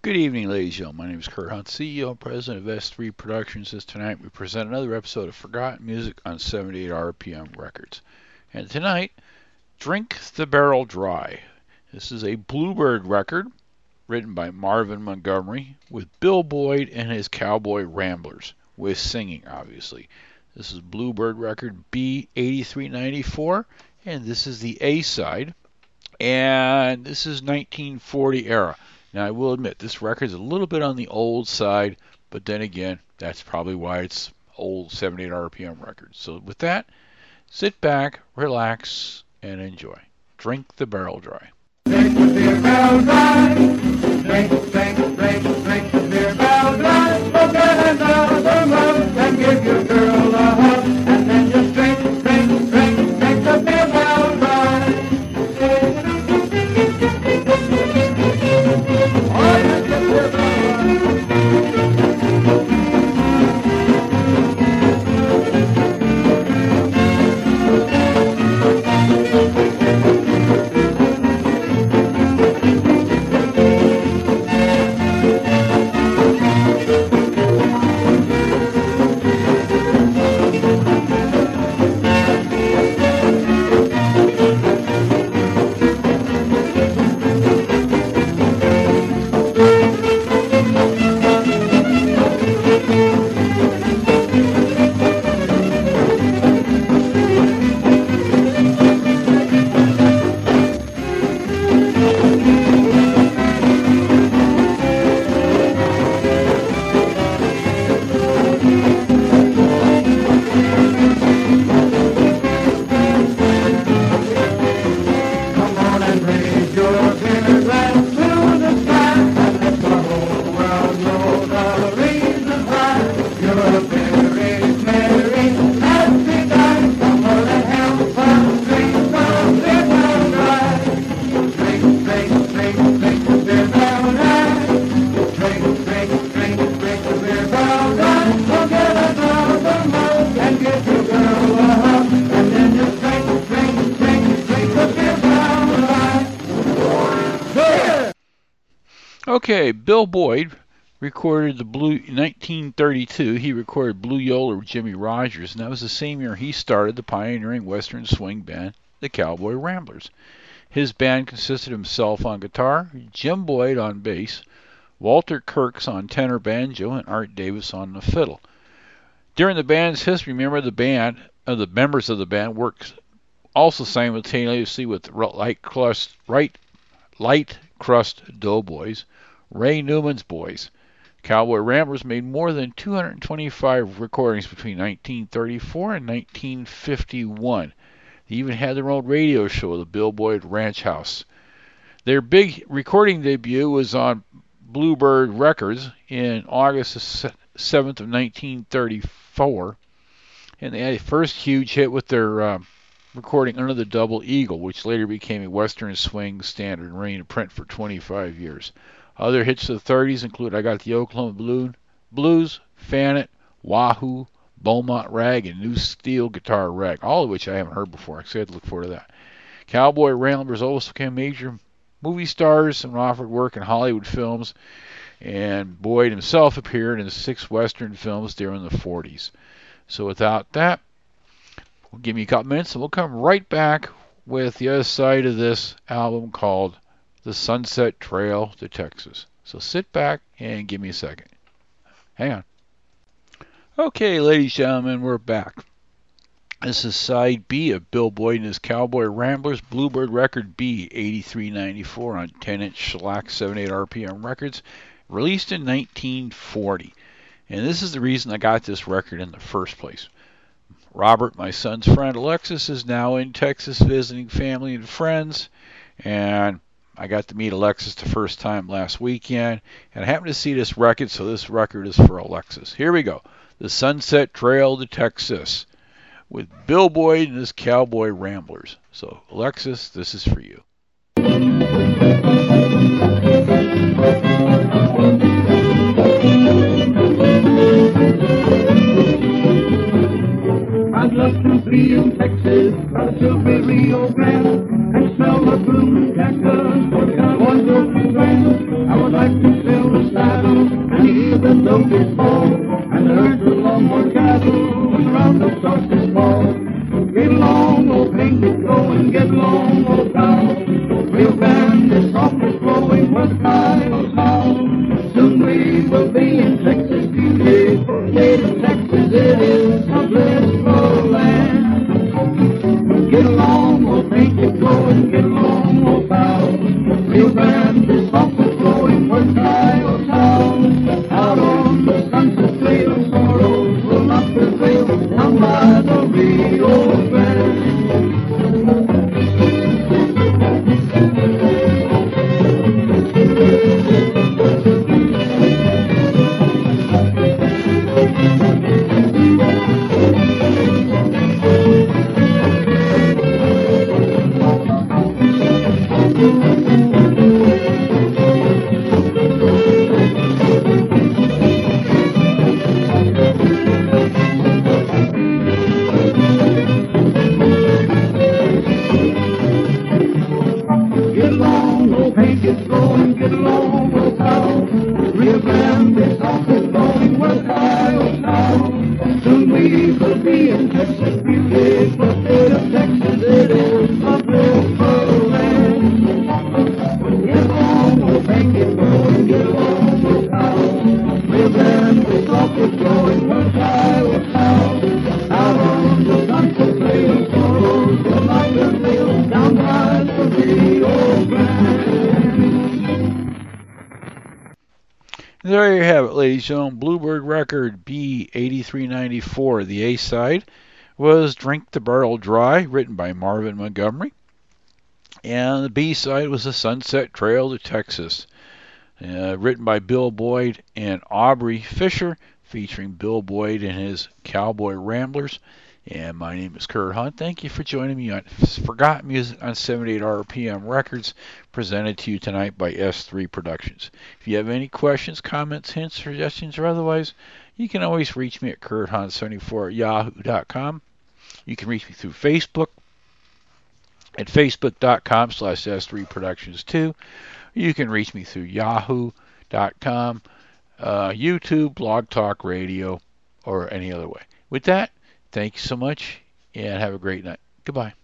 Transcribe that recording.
Good evening, ladies and gentlemen. My name is Kurt Hunt, CEO and President of S3 Productions. Tonight we present another episode of Forgotten Music on 78 RPM Records. And tonight, Drink the Barrel Dry. This is a Bluebird record written by Marvin Montgomery with Bill Boyd and his Cowboy Ramblers, with singing, obviously. This is Bluebird record B8394, and this is the A side. And this is 1940 era. Now, I will admit, this record is a little bit on the old side, but then again, that's probably why it's old 78 RPM record. So with that, sit back, relax, and enjoy. Drink the Barrel Dry. Drink the beer barrel dry. Drink the beer barrel dry. So get another mug and give your girl a hug. And then just drink the beer barrel dry. Okay, Bill Boyd recorded the Blue in 1932. He recorded Blue Yola with Jimmy Rogers, and that was the same year he started the pioneering Western swing band, the Cowboy Ramblers. His band consisted of himself on guitar, Jim Boyd on bass, Walter Kirks on tenor banjo, and Art Davis on the fiddle. During the band's history, the members of the band worked also simultaneously with Light Crust Doughboys, Ray Newman's Boys. Cowboy Ramblers made more than 225 recordings between 1934 and 1951. They even had their own radio show, the Bill Boyd Ranch House. Their big recording debut was on Bluebird Records in August 7th of 1934, and they had a first huge hit with their recording Under the Double Eagle, which later became a Western swing standard and remained in print for 25 years. Other hits of the 30s include I Got the Oklahoma Blues, Fan It, Wahoo, Beaumont Rag, and New Steel Guitar Rag, all of which I haven't heard before, so I had to look forward to that. Cowboy Ramblers also became major movie stars and offered work in Hollywood films, and Boyd himself appeared in 6 Western films during the 40s. So without that, we'll give you a couple minutes and we'll come right back with the other side of this album called The Sunset Trail to Texas. So sit back and give me a second. Hang on. Okay, ladies and gentlemen, we're back. This is side B of Bill Boyd and his Cowboy Ramblers Bluebird record B8394 on 10-inch shellac 78 RPM records, released in 1940. And this is the reason I got this record in the first place. Robert, my son's friend Alexis, is now in Texas visiting family and friends, and I got to meet Alexis the first time last weekend, and I happened to see this record, so this record is for Alexis. Here we go. The Sunset Trail to Texas with Bill Boyd and his Cowboy Ramblers. So, Alexis, this is for you. I'd love to be in Texas, by the silvery Rio Grande, and smell the blooming cactus, or the wonderful plant. I would like to sail the locust fall, and the herds of longhorn cattle, and round the solstice fall. Get along, old painted going, get along, old cow. Rio Grande, softly flowing, west Iowa's how. Soon we will be in Texas, beautiful state of Texas, it is a blissful land. Get along, old painted going, get along, old cow. Rio Grande, softly flowing, west Iowa's how. Out on the sunset trail, sorrows will not prevail, down by the Rio Grande. Get along, old painted going, get along, old cow. Rio Grande, softly flowing, west Iowa now. Soon we will be in Texas, beautiful state of Texas, it is a blissful land. Get along, old painted going, get along, old cow. Rio Grande, softly flowing, west Iowa now. Out on the sunset trail, sorrows will not prevail, down by the Rio Grande. There you have it, ladies and gentlemen. Bluebird record B8394. The A side was Drink the Barrel Dry, written by Marvin Montgomery. And the B side was The Sunset Trail to Texas, written by Bill Boyd and Aubrey Fisher, featuring Bill Boyd and his Cowboy Ramblers. And my name is Kurt Hunt. Thank you for joining me on Forgotten Music on 78 RPM Records, presented to you tonight by S3 Productions. If you have any questions, comments, hints, suggestions, or otherwise, you can always reach me at kurthunt74@yahoo.com. You can reach me through Facebook at facebook.com/S3 Productions 2. You can reach me through yahoo.com, YouTube, Blog Talk Radio, or any other way. With that, thank you so much, and have a great night. Goodbye.